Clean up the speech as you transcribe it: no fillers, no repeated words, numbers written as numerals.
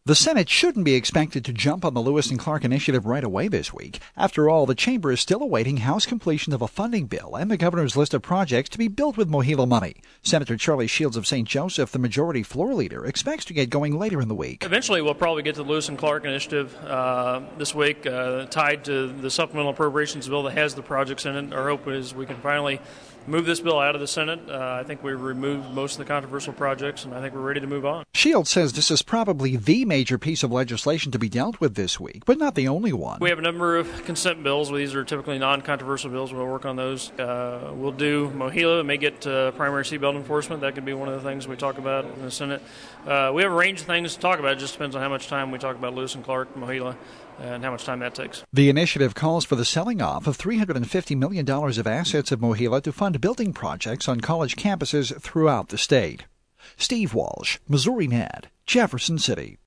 The Senate shouldn't be expected to jump on the Lewis and Clark initiative right away this week. After all, the chamber is still awaiting House completion of a funding bill and the governor's list of projects to be built with MOHELA money. Senator Charlie Shields of St. Joseph, the majority floor leader, expects to get going later in the week. Eventually, we'll probably get to the Lewis and Clark initiative this week, tied to the supplemental appropriations bill that has the projects in it. Our hope is we can finally move this bill out of the Senate. I think we've removed most of the controversial projects, and I think we're ready to move on. Shields says this is probably the major piece of legislation to be dealt with this week, but not the only one. We have a number of consent bills. These are typically non-controversial bills. We'll work on those. We'll do MOHELA, may get primary seatbelt enforcement. That could be one of the things we talk about in the Senate. We have a range of things to talk about. It just depends on how much time we talk about Lewis and Clark, MOHELA, and how much time that takes. The initiative calls for the selling off of $350 million of assets of MOHELA to fund building projects on college campuses throughout the state. Steve Walsh, Missouri Net, Jefferson City.